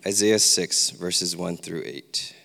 Isaiah 6, verses 1 through 8.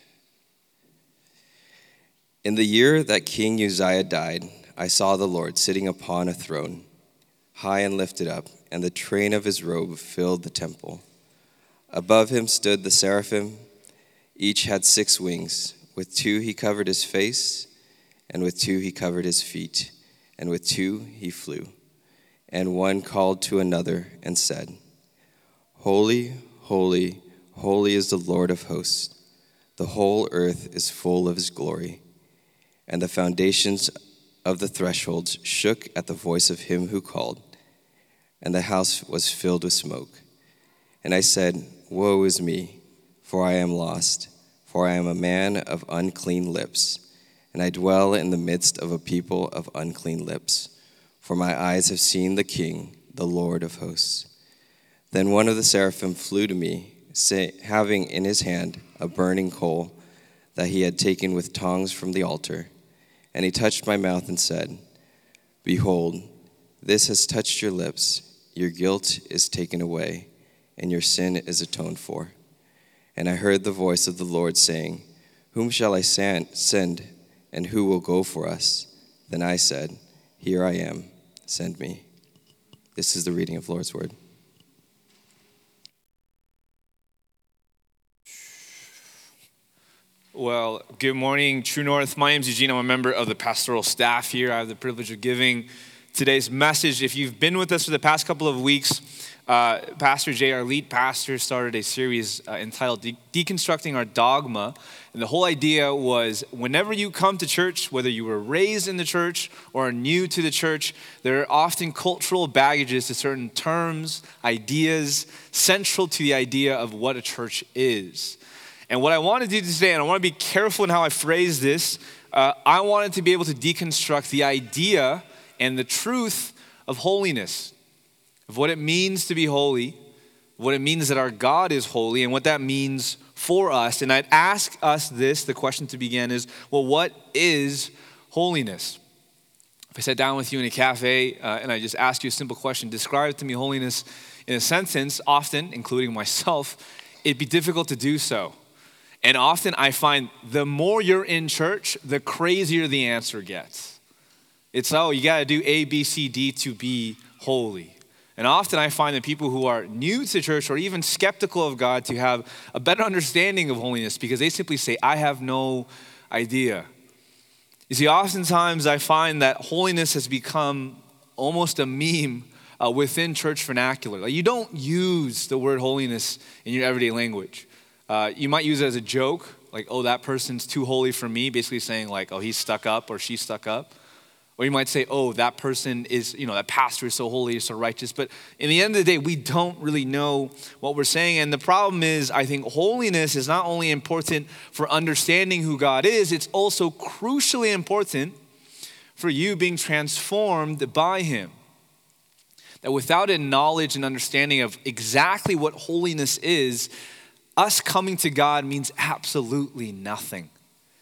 In the year that King Uzziah died, I saw the Lord sitting upon a throne, high and lifted up, and the train of his robe filled the temple. Above him stood the seraphim. Each had 6 wings. With 2 he covered his face, and with 2 he covered his feet, and with 2 he flew. And one called to another and said, Holy, holy, holy is the Lord of hosts. The whole earth is full of his glory. And the foundations of the thresholds shook at the voice of him who called, and the house was filled with smoke. And I said, Woe is me, for I am lost, for I am a man of unclean lips, and I dwell in the midst of a people of unclean lips. For my eyes have seen the King, the Lord of hosts. Then one of the seraphim flew to me, having in his hand a burning coal that he had taken with tongs from the altar. And he touched my mouth and said, Behold, this has touched your lips. Your guilt is taken away, and your sin is atoned for. And I heard the voice of the Lord saying, Whom shall I send, and who will go for us? Then I said, Here I am, send me. This is the reading of the Lord's word. Well, good morning, True North. My name is Eugene. I'm a member of the pastoral staff here. I have the privilege of giving today's message. If you've been with us for the past couple of weeks, Pastor Jay, our lead pastor, started a series entitled Deconstructing Our Dogma. And the whole idea was whenever you come to church, whether you were raised in the church or are new to the church, there are often cultural baggages to certain terms, ideas, central to the idea of what a church is. And what I want to do today, and I want to be careful in how I phrase this, I wanted to be able to deconstruct the idea and the truth of holiness, of what it means to be holy, what it means that our God is holy, and what that means for us. And I'd ask us this, the question to begin is, well, what is holiness? If I sat down with you in a cafe and I just asked you a simple question, describe to me holiness in a sentence, often, including myself, it'd be difficult to do so. And often I find the more you're in church, the crazier the answer gets. It's, you got to do A, B, C, D to be holy. And often I find that people who are new to church or even skeptical of God to have a better understanding of holiness because they simply say, I have no idea. You see, oftentimes I find that holiness has become almost a meme within church vernacular. Like you don't use the word holiness in your everyday language. You might use it as a joke, like, oh, that person's too holy for me, basically saying like, oh, he's stuck up or she's stuck up. Or you might say, oh, that person is, that pastor is so holy, so righteous. But in the end of the day, we don't really know what we're saying. And the problem is, I think holiness is not only important for understanding who God is, it's also crucially important for you being transformed by him. That without a knowledge and understanding of exactly what holiness is, us coming to God means absolutely nothing.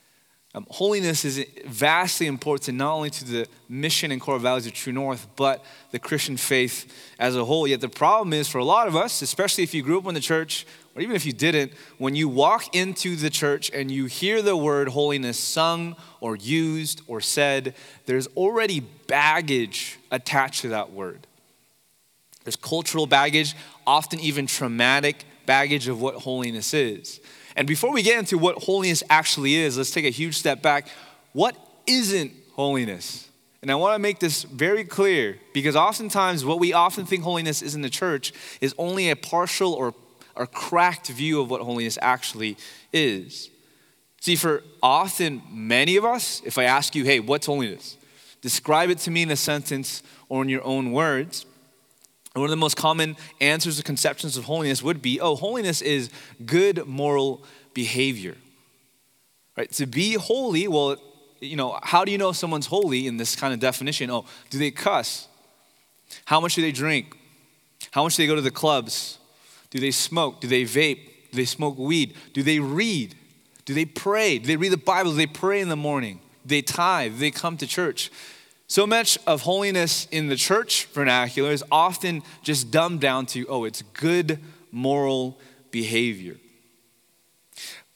Holiness is vastly important not only to the mission and core values of True North, but the Christian faith as a whole. Yet the problem is for a lot of us, especially if you grew up in the church, or even if you didn't, when you walk into the church and you hear the word holiness sung or used or said, there's already baggage attached to that word. There's cultural baggage, often even traumatic baggage of what holiness is. And before we get into what holiness actually is, let's take a huge step back. What isn't holiness? And I want to make this very clear because oftentimes what we often think holiness is in the church is only a partial or cracked view of what holiness actually is. See, for often many of us, if I ask you, hey, what's holiness? Describe it to me in a sentence or in your own words. One of the most common answers or conceptions of holiness would be, holiness is good moral behavior. Right? To be holy, well, how do you know someone's holy in this kind of definition? Do they cuss? How much do they drink? How much do they go to the clubs? Do they smoke? Do they vape? Do they smoke weed? Do they read? Do they pray? Do they read the Bible? Do they pray in the morning? Do they tithe? Do they come to church? So much of holiness in the church vernacular is often just dumbed down to, it's good moral behavior.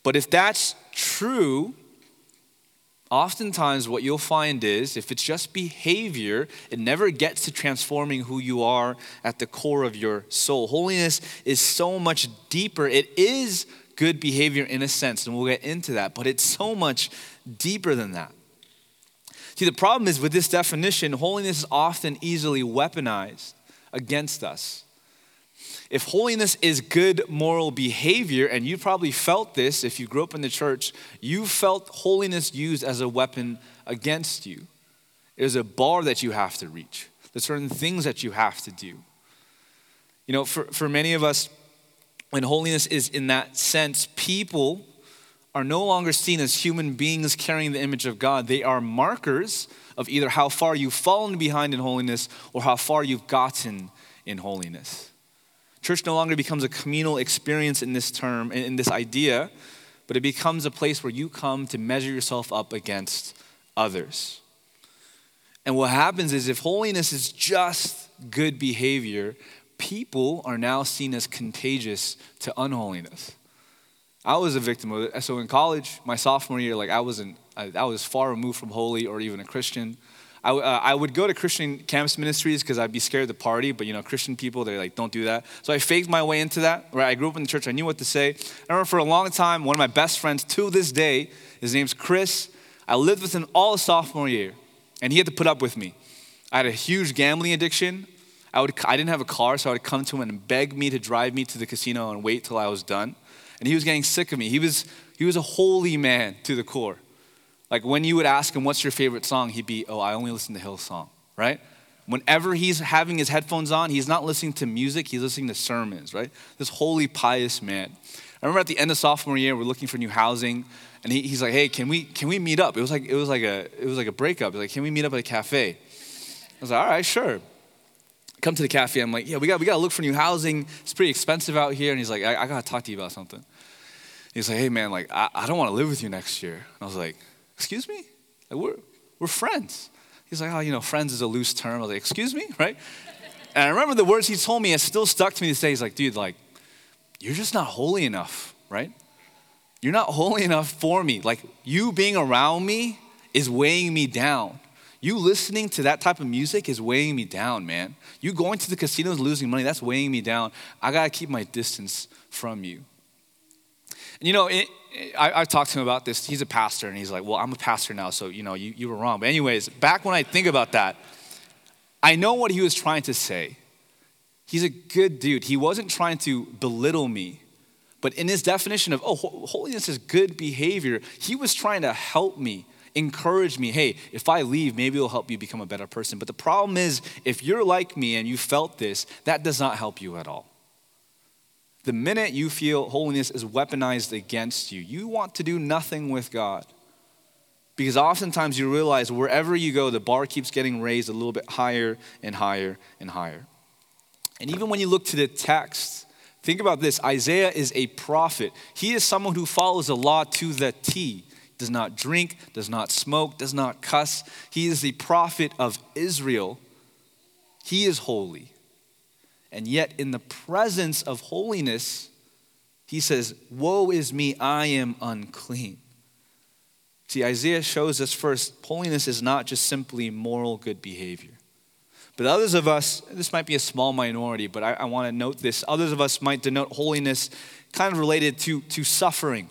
But if that's true, oftentimes what you'll find is if it's just behavior, it never gets to transforming who you are at the core of your soul. Holiness is so much deeper. It is good behavior in a sense, and we'll get into that, but it's so much deeper than that. See, the problem is with this definition, holiness is often easily weaponized against us. If holiness is good moral behavior, and you probably felt this if you grew up in the church, you felt holiness used as a weapon against you. There's a bar that you have to reach. There's certain things that you have to do. You know, for many of us, when holiness is in that sense, people are no longer seen as human beings carrying the image of God. They are markers of either how far you've fallen behind in holiness or how far you've gotten in holiness. Church no longer becomes a communal experience in this term, in this idea, but it becomes a place where you come to measure yourself up against others. And what happens is if holiness is just good behavior, people are now seen as contagious to unholiness. I was a victim of it. So in college, my sophomore year, I was far removed from holy or even a Christian. I would go to Christian campus ministries because I'd be scared to party, but Christian people, they're like, don't do that. So I faked my way into that, right? I grew up in the church, I knew what to say. I remember for a long time, one of my best friends to this day, his name's Chris. I lived with him all of sophomore year, and he had to put up with me. I had a huge gambling addiction. I didn't have a car, so I would come to him and beg me to drive me to the casino and wait till I was done. And he was getting sick of me. He was a holy man to the core. Like when you would ask him, what's your favorite song? He'd be, I only listen to Hillsong, right? Whenever he's having his headphones on, he's not listening to music, he's listening to sermons, right? This holy, pious man. I remember at the end of sophomore year, we're looking for new housing, and he's like, hey, can we meet up? It was like a breakup. He's like, can we meet up at a cafe? I was like, all right, sure. Come to the cafe, I'm like, yeah, we got to look for new housing. It's pretty expensive out here. And he's like, I got to talk to you about something. He's like, hey man, I don't want to live with you next year. And I was like, excuse me? We're friends. He's like, friends is a loose term. I was like, excuse me, right? And I remember the words he told me, it still stuck to me this day. He's like, dude, you're just not holy enough, right? You're not holy enough for me. You being around me is weighing me down. You listening to that type of music is weighing me down, man. You going to the casinos losing money, that's weighing me down. I got to keep my distance from you. And I talked to him about this. He's a pastor, and he's like, well, I'm a pastor now, so, you were wrong. But anyways, back when I think about that, I know what he was trying to say. He's a good dude. He wasn't trying to belittle me. But in his definition of, holiness is good behavior, he was trying to help me, encourage me. Hey, if I leave, maybe it'll help you become a better person. But the problem is, if you're like me and you felt this, that does not help you at all. The minute you feel holiness is weaponized against you, you want to do nothing with God. Because oftentimes you realize wherever you go, the bar keeps getting raised a little bit higher and higher and higher. And even when you look to the text, think about this. Isaiah is a prophet. He is someone who follows the law to the T. Does not drink, does not smoke, does not cuss. He is the prophet of Israel. He is holy. And yet in the presence of holiness, he says, woe is me, I am unclean. See, Isaiah shows us first, holiness is not just simply moral good behavior. But others of us, this might be a small minority, but I want to note this. Others of us might denote holiness kind of related to suffering.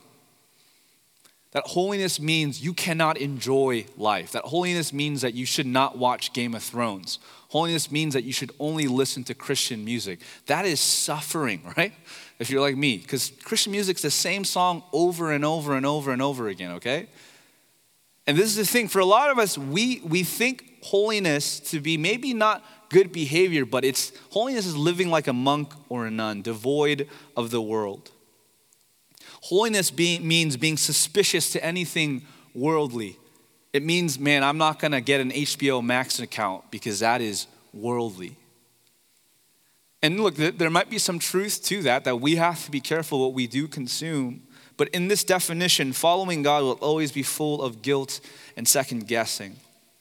That holiness means you cannot enjoy life. That holiness means that you should not watch Game of Thrones. Holiness means that you should only listen to Christian music. That is suffering, right? If you're like me, because Christian music's the same song over and over and over and over again, okay? And this is the thing, for a lot of us, we think holiness to be maybe not good behavior, but holiness is living like a monk or a nun, devoid of the world. Holiness means being suspicious to anything worldly. It means, man, I'm not going to get an HBO Max account because that is worldly. And look, there might be some truth to that we have to be careful what we do consume. But in this definition, following God will always be full of guilt and second guessing.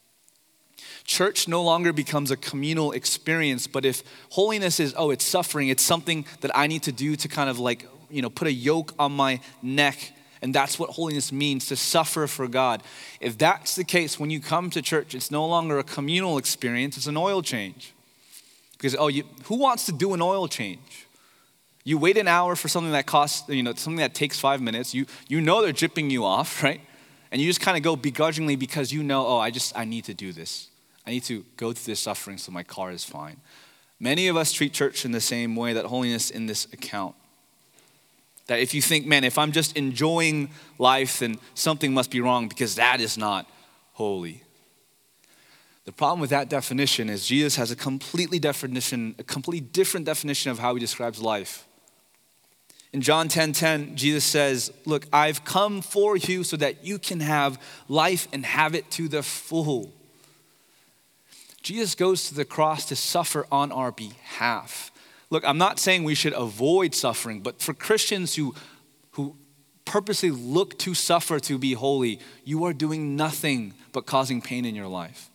Church no longer becomes a communal experience, but if holiness is, it's suffering, it's something that I need to do to kind of put a yoke on my neck And that's what holiness means, to suffer for God. If that's the case, when you come to church, it's no longer a communal experience, it's an oil change. Because, who wants to do an oil change? You wait an hour for something that costs, something that takes 5 minutes. You know they're dripping you off, right? And you just kind of go begrudgingly because I need to do this. I need to go through this suffering so my car is fine. Many of us treat church in the same way that holiness in this account. That if you think, man, if I'm just enjoying life, then something must be wrong because that is not holy. The problem with that definition is Jesus has a completely different definition of how he describes life. In John 10:10, Jesus says, look, I've come for you so that you can have life and have it to the full. Jesus goes to the cross to suffer on our behalf. Look, I'm not saying we should avoid suffering, but for Christians who purposely look to suffer to be holy, you are doing nothing but causing pain in your life.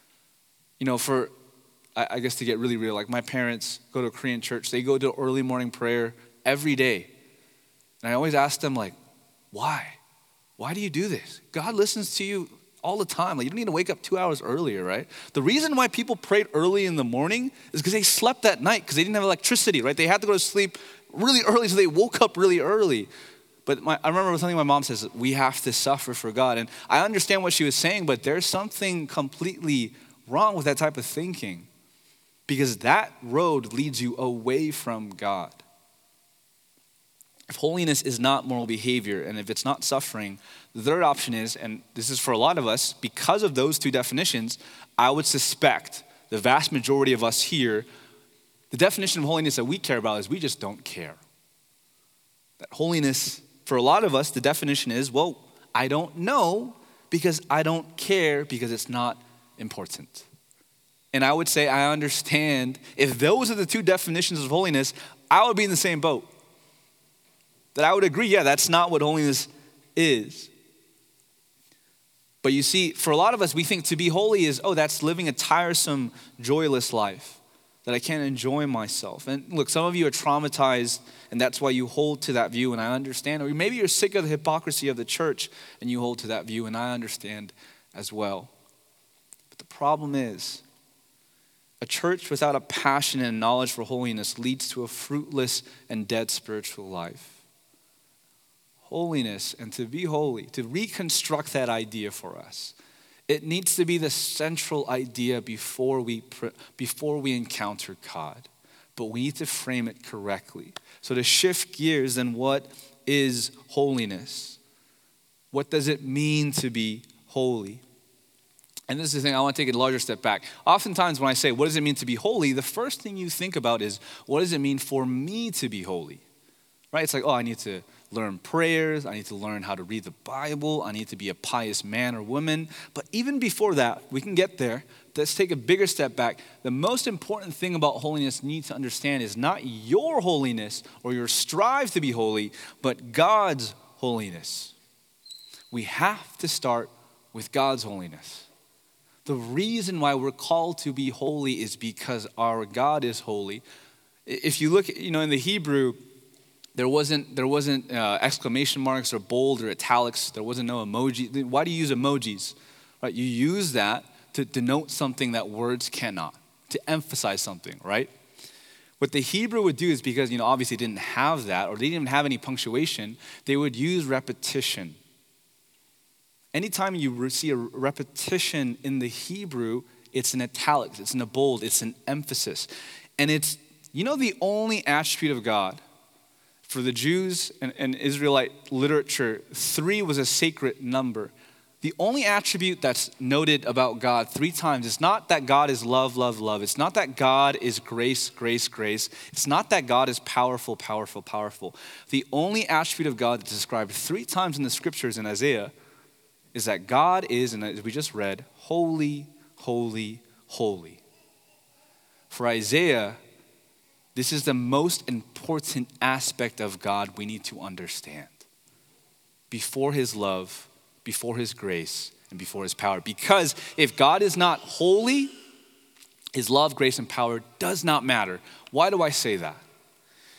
I guess to get really real, like my parents go to a Korean church, they go to early morning prayer every day. And I always ask them, like, why? Why do you do this? God listens to you all the time. Like, you don't need to wake up 2 hours earlier, right? The reason why people prayed early in the morning is because they slept that night because they didn't have electricity, right? They had to go to sleep really early, so they woke up really early. But I remember something my mom says, we have to suffer for God. And I understand what she was saying, but there's something completely wrong with that type of thinking because that road leads you away from God. If holiness is not moral behavior and if it's not suffering, the third option is, and this is for a lot of us, because of those two definitions, I would suspect the vast majority of us here, the definition of holiness that we care about is we just don't care. That holiness, for a lot of us, the definition is, well, I don't know because I don't care because it's not important. And I would say I understand if those are the two definitions of holiness, I would be in the same boat. That I would agree, that's not what holiness is. But you see, for a lot of us, we think to be holy is, that's living a tiresome, joyless life, that I can't enjoy myself. And look, some of you are traumatized, and that's why you hold to that view, and I understand. Or maybe you're sick of the hypocrisy of the church, and you hold to that view, and I understand as well. But the problem is, a church without a passion and knowledge for holiness leads to a fruitless and dead spiritual life. Holiness, and to be holy, to reconstruct that idea for us, it needs to be the central idea before we encounter God. But we need to frame it correctly. So to shift gears, then what is holiness? What does it mean to be holy? And this is the thing, I want to take a larger step back. Oftentimes when I say, what does it mean to be holy? The first thing you think about is, what does it mean for me to be holy? Right? It's like, I need to learn prayers. I need to learn how to read the Bible. I need to be a pious man or woman. But even before that, we can get there. Let's take a bigger step back. The most important thing about holiness you need to understand is not your holiness or your strive to be holy, but God's holiness. We have to start with God's holiness. The reason why we're called to be holy is because our God is holy. If you look, in the Hebrew, there wasn't exclamation marks or bold or italics. There wasn't no emoji. Why do you use emojis? Right? You use that to denote something that words cannot, to emphasize something, right? What the Hebrew would do is because, obviously didn't have that or they didn't even have any punctuation, they would use repetition. Anytime you see a repetition in the Hebrew, it's an italics, it's in a bold, it's an emphasis. And it's, the only attribute of God. For the Jews and Israelite literature, 3 was a sacred number. The only attribute that's noted about God 3 times is not that God is love, love, love. It's not that God is grace, grace, grace. It's not that God is powerful, powerful, powerful. The only attribute of God that's described 3 times in the scriptures in Isaiah is that God is, and as we just read, holy, holy, holy. For Isaiah, this is the most important aspect of God we need to understand. Before his love, before his grace, and before his power. Because if God is not holy, his love, grace, and power does not matter. Why do I say that?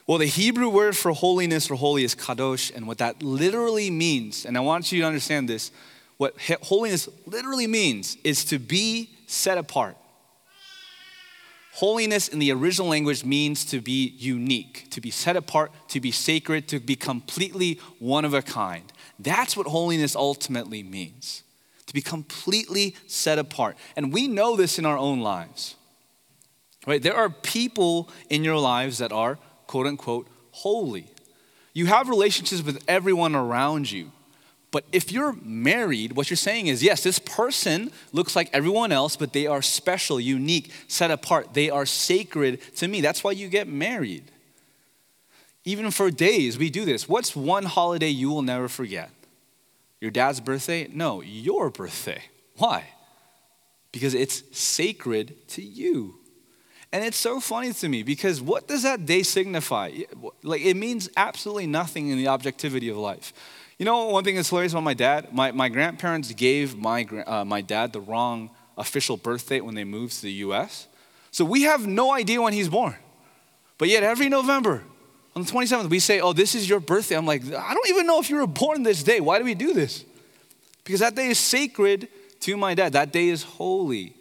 Well, the Hebrew word for holiness or holy is kadosh, and what that literally means, and I want you to understand this, what holiness literally means is to be set apart. Holiness in the original language means to be unique, to be set apart, to be sacred, to be completely one of a kind. That's what holiness ultimately means, to be completely set apart. And we know this in our own lives, right? There are people in your lives that are quote unquote holy. You have relationships with everyone around you. But if you're married, what you're saying is, yes, this person looks like everyone else, but they are special, unique, set apart. They are sacred to me. That's why you get married. Even for days, we do this. What's one holiday you will never forget? Your dad's birthday? No, your birthday. Why? Because it's sacred to you. And it's so funny to me because what does that day signify? Like, it means absolutely nothing in the objectivity of life. You know, one thing that's hilarious about my dad, my grandparents gave my dad the wrong official birth date when they moved to the U.S. So we have no idea when he's born. But yet every November, on the 27th, we say, oh, this is your birthday. I'm like, I don't even know if you were born this day. Why do we do this? Because that day is sacred to my dad. That day is holy.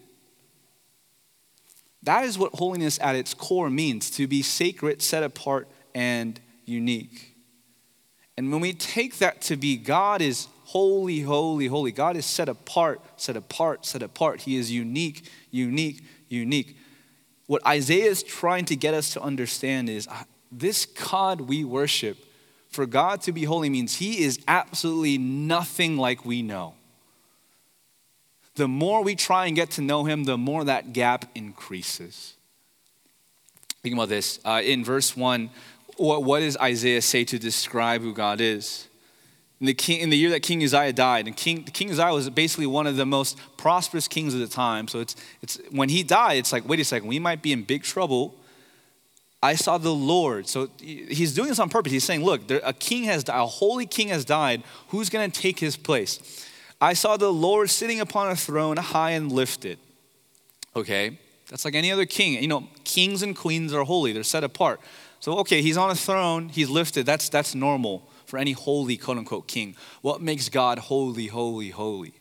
That is what holiness at its core means, to be sacred, set apart, and unique. And when we take that to be God is holy, holy, holy. God is set apart, set apart, set apart. He is unique, unique, unique. What Isaiah is trying to get us to understand is this God we worship, for God to be holy means he is absolutely nothing like we know. The more we try and get to know him, the more that gap increases. Think about this. In verse 1, what does Isaiah say to describe who God is? In the year that King Uzziah died, and King Uzziah was basically one of the most prosperous kings of the time. So it's when he died, it's like, wait a second, we might be in big trouble. I saw the Lord. So he's doing this on purpose. He's saying, look, a holy king has died. Who's going to take his place? I saw the Lord sitting upon a throne high and lifted. Okay, that's like any other king. You know, kings and queens are holy. They're set apart. So, okay, he's on a throne. He's lifted. That's normal for any holy, quote unquote, king. What makes God holy, holy, holy?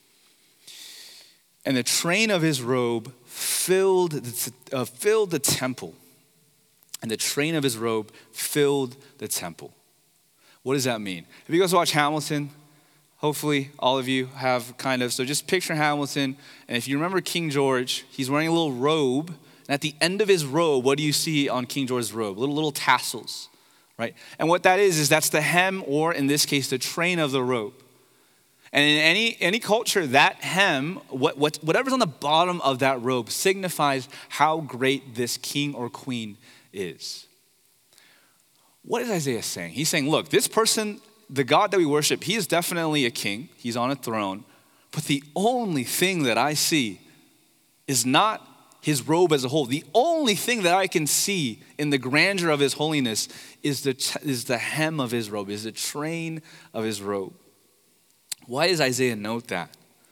And the train of his robe filled the temple. And the train of his robe filled the temple. What does that mean? If you guys watch Hamilton, hopefully all of you have kind of, so just picture Hamilton. And if you remember King George, he's wearing a little robe. And at the end of his robe, what do you see on King George's robe? Little tassels, right? And what that is that's the hem, or in this case, the train of the robe. And in any culture, that hem, whatever's on the bottom of that robe signifies how great this king or queen is. What is Isaiah saying? He's saying, look, this person, the God that we worship, he is definitely a king. He's on a throne. But the only thing that I see is not his robe as a whole. The only thing that I can see in the grandeur of his holiness is the hem of his robe, is the train of his robe. Why does Isaiah note that?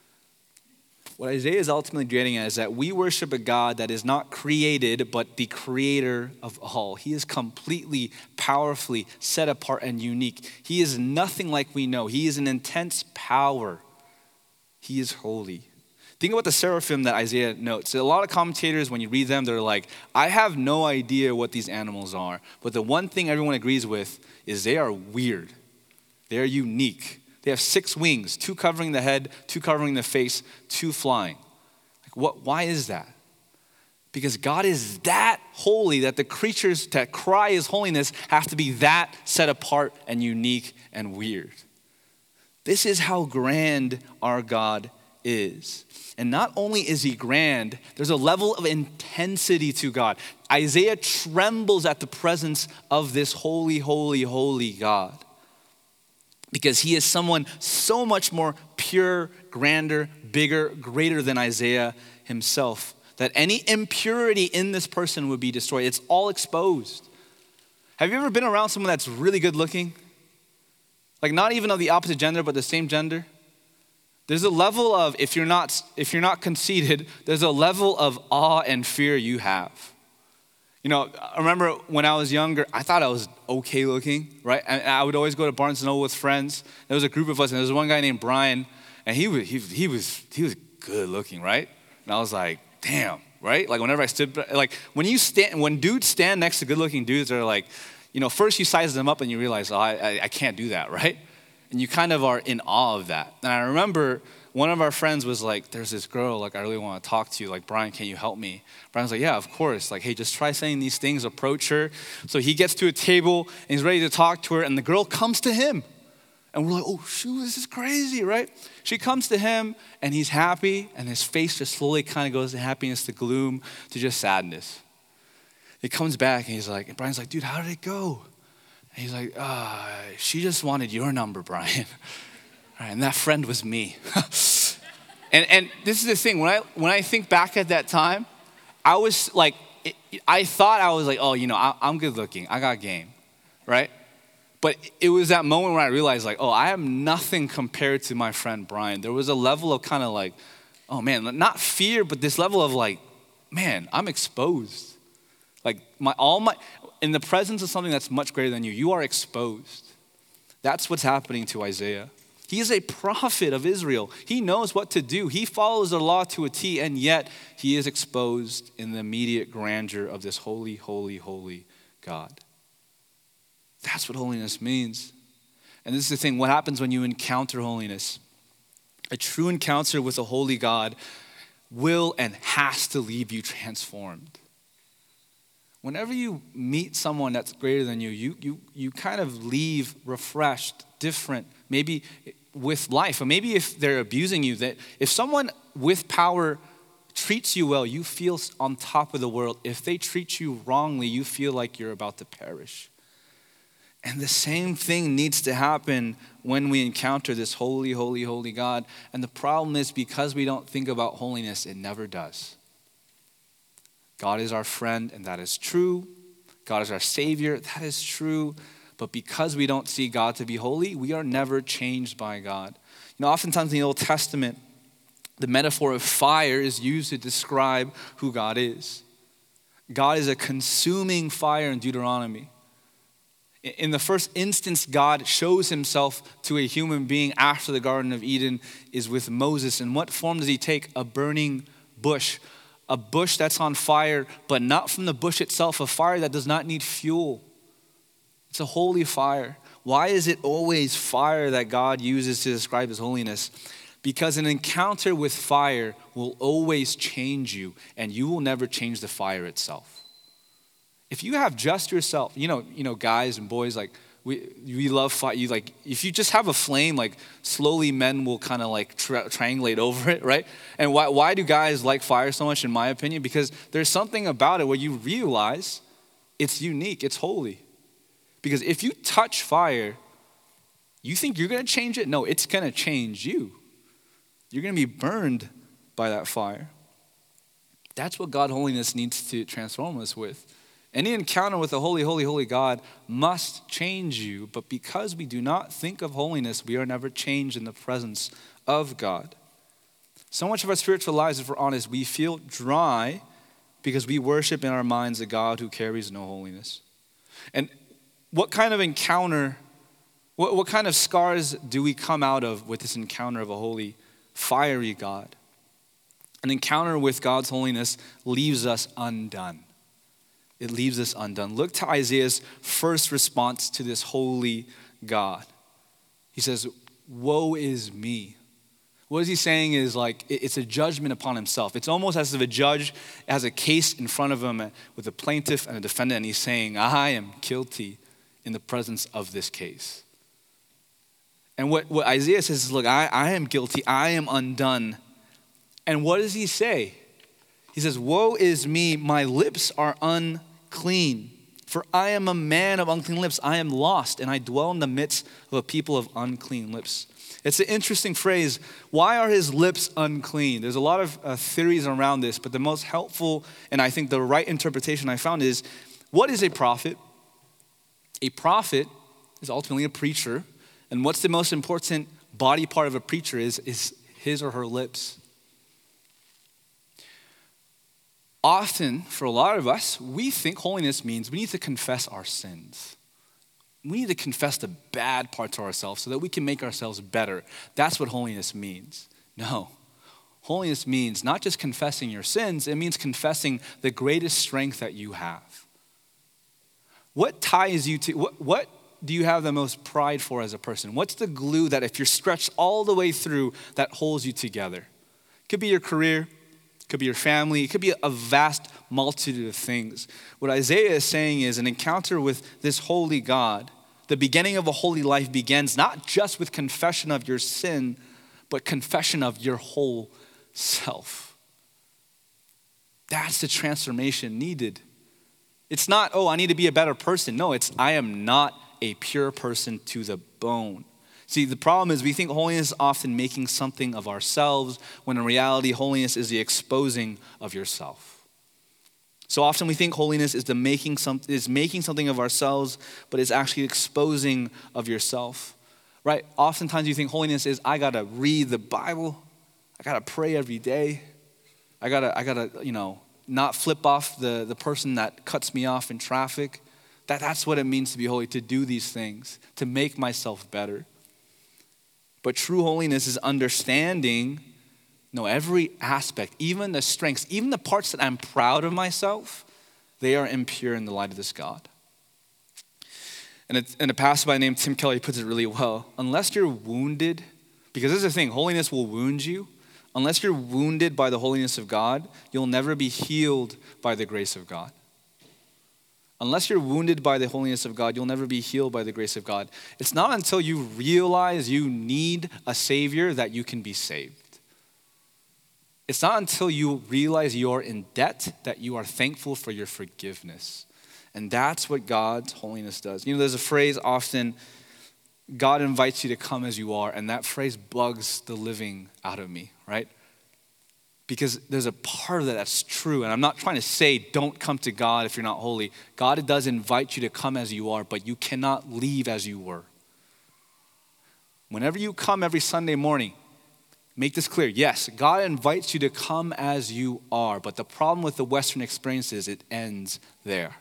What Isaiah is ultimately getting at is that we worship a God that is not created, but the creator of all. He is completely, powerfully set apart and unique. He is nothing like we know. He is an intense power. He is holy. Think about the seraphim that Isaiah notes. A lot of commentators, when you read them, they're like, I have no idea what these animals are. But the one thing everyone agrees with is they are weird. They are unique. They have 6 wings, 2 covering the head, 2 covering the face, 2 flying. Why is that? Because God is that holy that the creatures that cry his holiness have to be that set apart and unique and weird. This is how grand our God is. And not only is he grand, there's a level of intensity to God. Isaiah trembles at the presence of this holy, holy, holy God. Because he is someone so much more pure, grander, bigger, greater than Isaiah himself, that any impurity in this person would be destroyed. It's all exposed. Have you ever been around someone that's really good looking? Like not even of the opposite gender, but the same gender? There's a level of, if you're not conceited, there's a level of awe and fear you have. You know, I remember when I was younger, I thought I was okay looking, right? And I would always go to Barnes & Noble with friends. There was a group of us, and there was one guy named Brian, and he was good looking, right? And I was like, damn, right? Like whenever I stood, like when dudes stand next to good looking dudes, they're like, you know, first you size them up and you realize, oh, I can't do that, right? And you kind of are in awe of that. And I remember one of our friends was like, there's this girl, like I really want to talk to you. Like, Brian, can you help me? Brian's like, yeah, of course. Like, hey, just try saying these things, approach her. So he gets to a table and he's ready to talk to her, and the girl comes to him. And we're like, oh, shoot, this is crazy, right? She comes to him and he's happy, and his face just slowly kind of goes to happiness to gloom to just sadness. He comes back and and Brian's like, dude, how did it go? And he's like, she just wanted your number, Brian. And that friend was me. and this is the thing, when I think back at that time, I was like, I thought I was like, oh, you know, I'm good looking, I got game, right? But it was that moment when I realized like, oh, I am nothing compared to my friend Brian. There was a level of kind of like, oh man, not fear, but this level of like, man, I'm exposed. Like in the presence of something that's much greater than you, you are exposed. That's what's happening to Isaiah. He is a prophet of Israel. He knows what to do. He follows the law to a T, and yet he is exposed in the immediate grandeur of this holy, holy, holy God. That's what holiness means. And this is the thing, what happens when you encounter holiness? A true encounter with a holy God will and has to leave you transformed. Whenever you meet someone that's greater than you, you kind of leave refreshed, different, maybe with life. Or maybe if they're abusing you, that if someone with power treats you well, you feel on top of the world. If they treat you wrongly, you feel like you're about to perish. And the same thing needs to happen when we encounter this holy, holy, holy God. And the problem is, because we don't think about holiness, it never does. God is our friend, and that is true. God is our Savior, that is true. But because we don't see God to be holy, we are never changed by God. You know, oftentimes in the Old Testament, the metaphor of fire is used to describe who God is. God is a consuming fire in Deuteronomy. In the first instance, God shows himself to a human being after the Garden of Eden is with Moses. And what form does he take? A burning bush. A bush that's on fire, but not from the bush itself, a fire that does not need fuel. It's a holy fire. Why is it always fire that God uses to describe his holiness? Because an encounter with fire will always change you, and you will never change the fire itself. If you have just yourself, you know, guys and boys, like we love fire. You like, if you just have a flame, like slowly men will kind of like triangulate over it, right? And why do guys like fire so much, in my opinion? Because there's something about it where you realize it's unique, it's holy. Because if you touch fire, you think you're going to change it? No, it's going to change you. You're going to be burned by that fire. That's what God holiness needs to transform us with. Any encounter with a holy, holy, holy God must change you. But because we do not think of holiness, we are never changed in the presence of God. So much of our spiritual lives, if we're honest, we feel dry because we worship in our minds a God who carries no holiness. And what kind of encounter, what kind of scars do we come out of with this encounter of a holy, fiery God? An encounter with God's holiness leaves us undone. It leaves us undone. Look to Isaiah's first response to this holy God. He says, woe is me. What is he saying is like, it's a judgment upon himself. It's almost as if a judge has a case in front of him with a plaintiff and a defendant, and he's saying, I am guilty in the presence of this case. And what Isaiah says is, look, I am guilty, I am undone. And what does he say? He says, woe is me, my lips are unclean. For I am a man of unclean lips. I am lost, and I dwell in the midst of a people of unclean lips. It's an interesting phrase. Why are his lips unclean? There's a lot of theories around this, but the most helpful, and I think the right interpretation I found is, what is a prophet? A prophet is ultimately a preacher. And what's the most important body part of a preacher is his or her lips. often, for a lot of us, we think holiness means we need to confess our sins. We need to confess the bad parts of ourselves so that we can make ourselves better. That's what holiness means. No. Holiness means not just confessing your sins, it means confessing the greatest strength that you have. What ties you to, what do you have the most pride for as a person? What's the glue that if you're stretched all the way through that holds you together? It could be your career, it could be your family, it could be a vast multitude of things. What Isaiah is saying is an encounter with this holy God. The beginning of a holy life begins not just with confession of your sin, but confession of your whole self. That's the transformation needed. It's not, I need to be a better person. No, it's I am not a pure person to the bone. See, the problem is we think holiness is often making something of ourselves, when in reality, holiness is the exposing of yourself. So often we think holiness is making something of ourselves, but it's actually exposing of yourself, right? Oftentimes you think holiness is, I gotta read the Bible, I gotta pray every day, I gotta not flip off the person that cuts me off in traffic. That's what it means to be holy, to do these things, to make myself better. But true holiness is understanding, every aspect, even the strengths, even the parts that I'm proud of myself, they are impure in the light of this God. And a pastor by the name Tim Keller puts it really well. Unless you're wounded, because this is the thing, holiness will wound you. Unless you're wounded by the holiness of God, you'll never be healed by the grace of God. Unless you're wounded by the holiness of God, you'll never be healed by the grace of God. It's not until you realize you need a Savior that you can be saved. It's not until you realize you're in debt that you are thankful for your forgiveness. And that's what God's holiness does. There's a phrase often, God invites you to come as you are, and that phrase bugs the living out of me, right? Because there's a part of that that's true, and I'm not trying to say don't come to God if you're not holy. God does invite you to come as you are, but you cannot leave as you were. Whenever you come every Sunday morning, make this clear. Yes, God invites you to come as you are, but the problem with the Western experience is it ends there.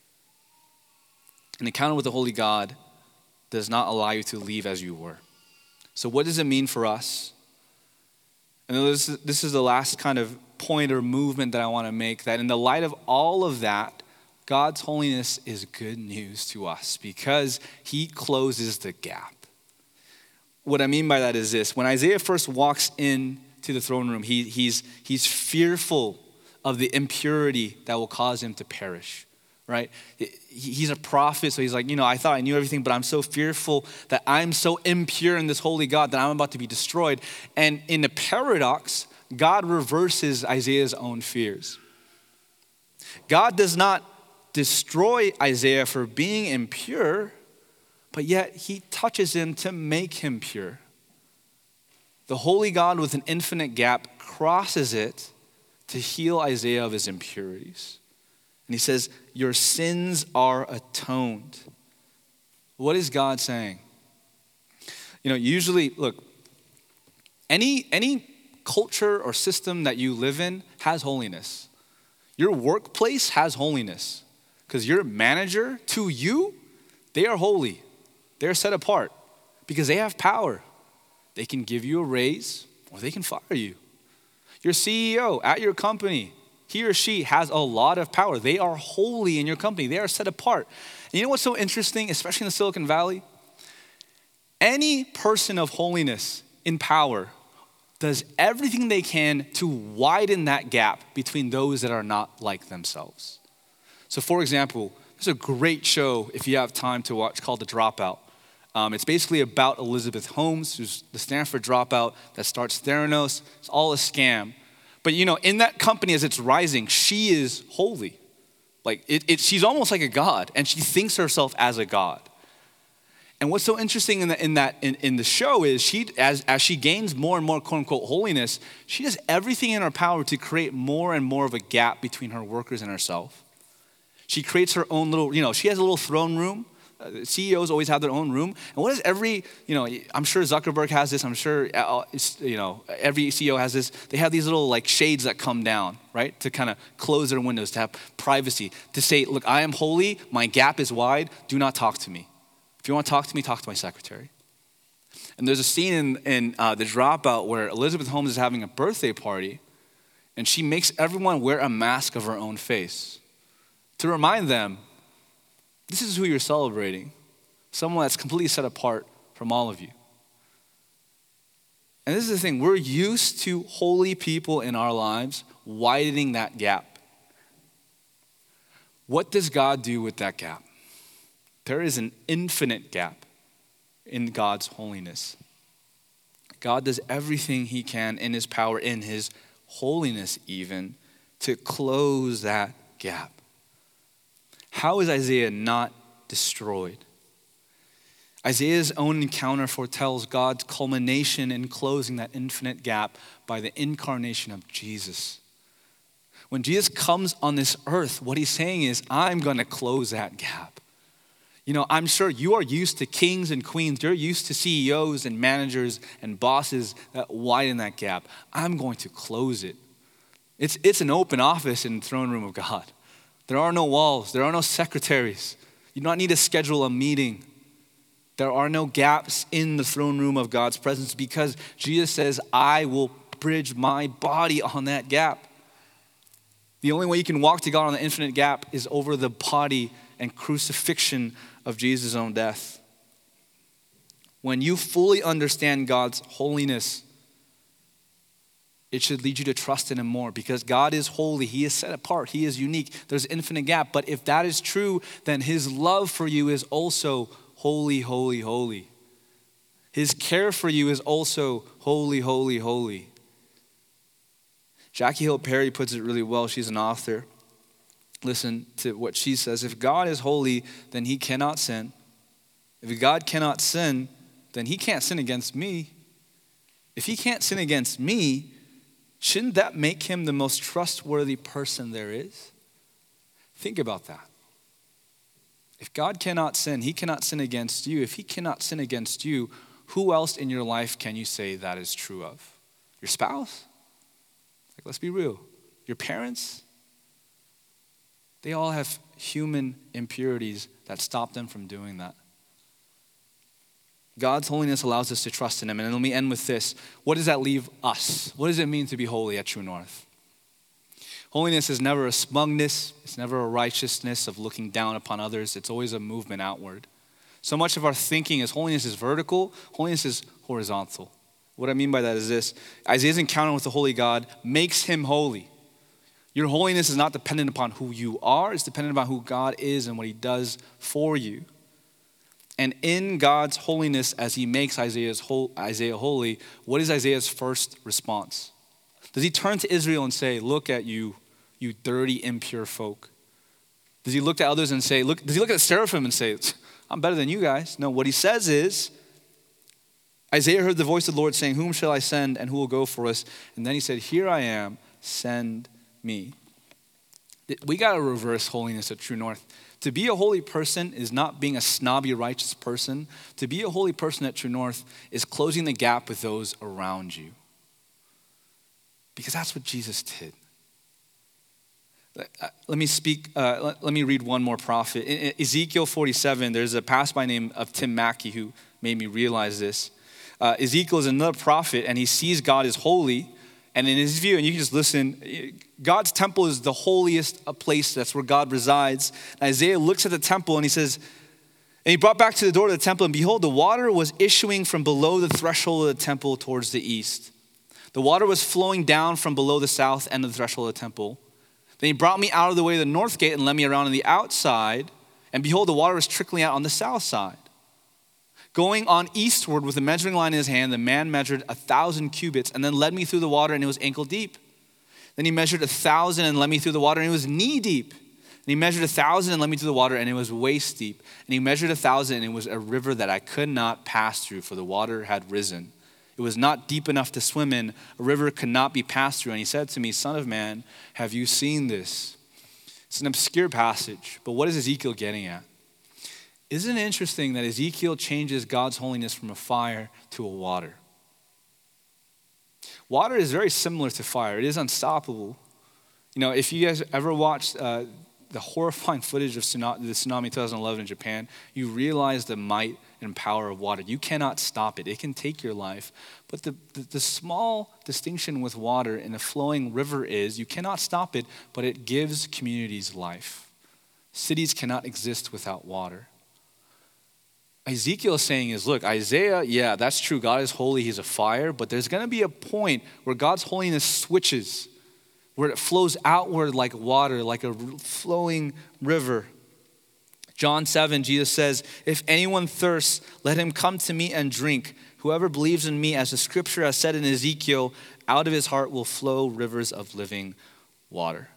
An encounter with the Holy God does not allow you to leave as you were. So what does it mean for us? And this is the last kind of point or movement that I want to make, that in the light of all of that, God's holiness is good news to us because he closes the gap. What I mean by that is this. When Isaiah first walks into the throne room, he's fearful of the impurity that will cause him to perish. Right? He's a prophet, so he's like, I thought I knew everything, but I'm so fearful that I'm so impure in this holy God that I'm about to be destroyed. And in the paradox, God reverses Isaiah's own fears. God does not destroy Isaiah for being impure, but yet he touches him to make him pure. The holy God with an infinite gap crosses it to heal Isaiah of his impurities. And he says, your sins are atoned. What is God saying? Usually, look, any culture or system that you live in has holiness. Your workplace has holiness because your manager, to you, they are holy. They're set apart because they have power. They can give you a raise or they can fire you. Your CEO at your company, he or she has a lot of power. They are holy in your company. They are set apart. And you know what's so interesting, especially in the Silicon Valley? Any person of holiness in power does everything they can to widen that gap between those that are not like themselves. So for example, there's a great show, if you have time to watch, called The Dropout. It's basically about Elizabeth Holmes, who's the Stanford dropout that starts Theranos. It's all a scam. But in that company as it's rising, she is holy. She's almost like a god, and she thinks herself as a god. And what's so interesting in the show is she, as she gains more and more quote unquote holiness, she does everything in her power to create more and more of a gap between her workers and herself. She creates her own little, she has a little throne room CEOs always have their own room. And what is every, I'm sure Zuckerberg has this. I'm sure, every CEO has this. They have these little like shades that come down, right? To kind of close their windows, to have privacy, to say, look, I am holy. My gap is wide. Do not talk to me. If you want to talk to me, talk to my secretary. And there's a scene in The Dropout where Elizabeth Holmes is having a birthday party, and she makes everyone wear a mask of her own face to remind them, this is who you're celebrating, someone that's completely set apart from all of you. And this is the thing, we're used to holy people in our lives widening that gap. What does God do with that gap? There is an infinite gap in God's holiness. God does everything he can in his power, in his holiness even, to close that gap. How is Isaiah not destroyed? Isaiah's own encounter foretells God's culmination in closing that infinite gap by the incarnation of Jesus. When Jesus comes on this earth, what he's saying is, I'm going to close that gap. I'm sure you are used to kings and queens. You're used to CEOs and managers and bosses that widen that gap. I'm going to close it. It's an open office in the throne room of God. There are no walls. There are no secretaries. You do not need to schedule a meeting. There are no gaps in the throne room of God's presence because Jesus says, I will bridge my body on that gap. The only way you can walk to God on the infinite gap is over the body and crucifixion of Jesus' own death. When you fully understand God's holiness, it should lead you to trust in him more because God is holy. He is set apart. He is unique. There's an infinite gap. But if that is true, then his love for you is also holy, holy, holy. His care for you is also holy, holy, holy. Jackie Hill Perry puts it really well. She's an author. Listen to what she says. If God is holy, then he cannot sin. If God cannot sin, then he can't sin against me. If he can't sin against me, shouldn't that make him the most trustworthy person there is? Think about that. If God cannot sin, he cannot sin against you. If he cannot sin against you, who else in your life can you say that is true of? Your spouse? Let's be real. Your parents? They all have human impurities that stop them from doing that. God's holiness allows us to trust in him. And let me end with this. What does that leave us? What does it mean to be holy at True North? Holiness is never a smugness. It's never a righteousness of looking down upon others. It's always a movement outward. So much of our thinking is holiness is vertical. Holiness is horizontal. What I mean by that is this. Isaiah's encounter with the holy God makes him holy. Your holiness is not dependent upon who you are. It's dependent upon who God is and what he does for you. And in God's holiness, as he makes Isaiah holy, what is Isaiah's first response? Does he turn to Israel and say, look at you, you dirty, impure folk? Does he look to others and say, does he look at the seraphim and say, I'm better than you guys? No, what he says is, Isaiah heard the voice of the Lord saying, whom shall I send and who will go for us? And then he said, here I am, send me. We got to reverse holiness at True North. To be a holy person is not being a snobby, righteous person. To be a holy person at True North is closing the gap with those around you. Because that's what Jesus did. Let me read one more prophet. In Ezekiel 47, there's a pastor by name of Tim Mackey who made me realize this. Ezekiel is another prophet, and he sees God as holy. And in his view, and you can just listen, God's temple is the holiest place. That's where God resides. And Isaiah looks at the temple and he says, and he brought back to the door of the temple, and behold, the water was issuing from below the threshold of the temple towards the east. The water was flowing down from below the south end of the threshold of the temple. Then he brought me out of the way of the north gate and led me around on the outside. And behold, the water was trickling out on the south side. Going on eastward with a measuring line in his hand, the man measured 1,000 cubits and then led me through the water, and it was ankle deep. Then he measured 1,000 and led me through the water, and it was knee deep. And he measured 1,000 and led me through the water, and it was waist deep. And he measured 1,000, and it was a river that I could not pass through, for the water had risen. It was not deep enough to swim in. A river could not be passed through. And he said to me, Son of man, have you seen this? It's an obscure passage, but what is Ezekiel getting at? Isn't it interesting that Ezekiel changes God's holiness from a fire to a water? Water is very similar to fire. It is unstoppable. You know, if you guys ever watched the horrifying footage of the tsunami 2011 in Japan, you realize the might and power of water. You cannot stop it. It can take your life. But the small distinction with water in a flowing river is you cannot stop it, but it gives communities life. Cities cannot exist without water. Ezekiel is saying is, look, Isaiah, yeah, that's true. God is holy. He's a fire. But there's going to be a point where God's holiness switches, where it flows outward like water, like a flowing river. John 7, Jesus says, if anyone thirsts, let him come to me and drink. Whoever believes in me, as the scripture has said in Ezekiel, out of his heart will flow rivers of living water.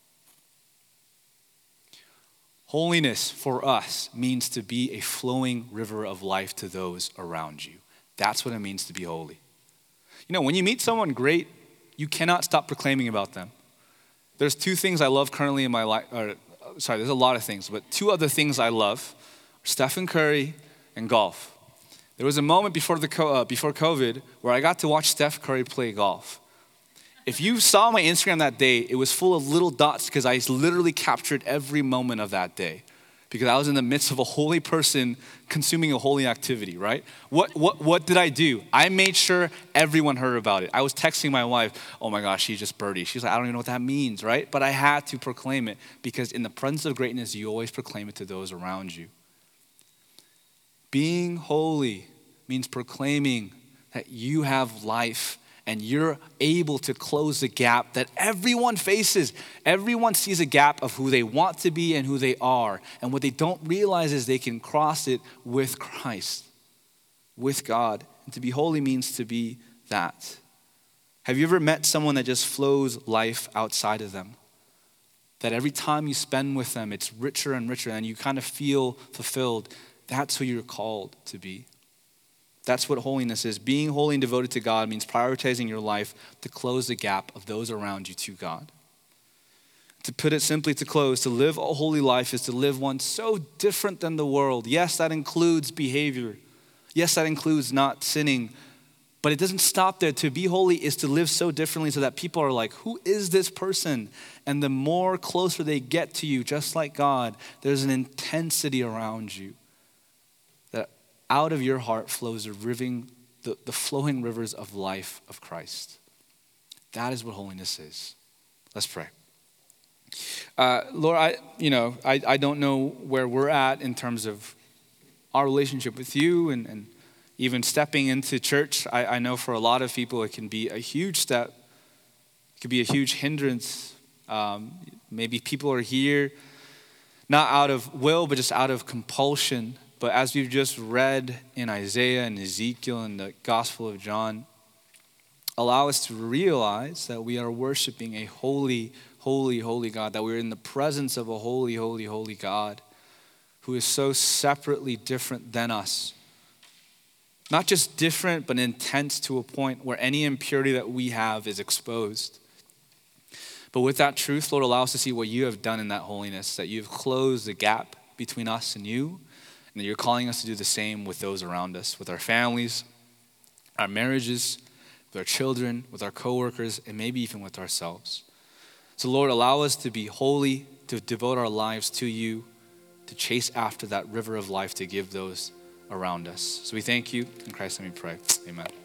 Holiness for us means to be a flowing river of life to those around you. That's what it means to be holy. You know, when you meet someone great, you cannot stop proclaiming about them. There's two things I love currently in my life. There's a lot of things, but two other things I love are Stephen Curry and golf. There was a moment before COVID where I got to watch Steph Curry play golf. If you saw my Instagram that day, it was full of little dots because I literally captured every moment of that day because I was in the midst of a holy person consuming a holy activity, right? What did I do? I made sure everyone heard about it. I was texting my wife, oh my gosh, she just birdied. She's like, I don't even know what that means, right? But I had to proclaim it because in the presence of greatness, you always proclaim it to those around you. Being holy means proclaiming that you have life and you're able to close the gap that everyone faces. Everyone sees a gap of who they want to be and who they are. And what they don't realize is they can cross it with Christ, with God. And to be holy means to be that. Have you ever met someone that just flows life outside of them? That every time you spend with them, it's richer and richer and you kind of feel fulfilled. That's who you're called to be. That's what holiness is. Being holy and devoted to God means prioritizing your life to close the gap of those around you to God. To put it simply, to close, to live a holy life is to live one so different than the world. Yes, that includes behavior. Yes, that includes not sinning. But it doesn't stop there. To be holy is to live so differently so that people are like, who is this person? And the more closer they get to you, just like God, there's an intensity around you. Out of your heart flows the flowing rivers of life of Christ. That is what holiness is. Let's pray. Lord, I don't know where we're at in terms of our relationship with you and even stepping into church. I know for a lot of people it can be a huge step. It could be a huge hindrance. Maybe people are here not out of will, but just out of compulsion. But as we've just read in Isaiah and Ezekiel and the Gospel of John, allow us to realize that we are worshiping a holy, holy, holy God, that we're in the presence of a holy, holy, holy God who is so separately different than us. Not just different, but intense to a point where any impurity that we have is exposed. But with that truth, Lord, allow us to see what you have done in that holiness, that you've closed the gap between us and you, and that you're calling us to do the same with those around us, with our families, our marriages, with our children, with our coworkers, and maybe even with ourselves. So Lord, allow us to be holy, to devote our lives to you, to chase after that river of life to give those around us. So we thank you. In Christ's name we pray. Amen.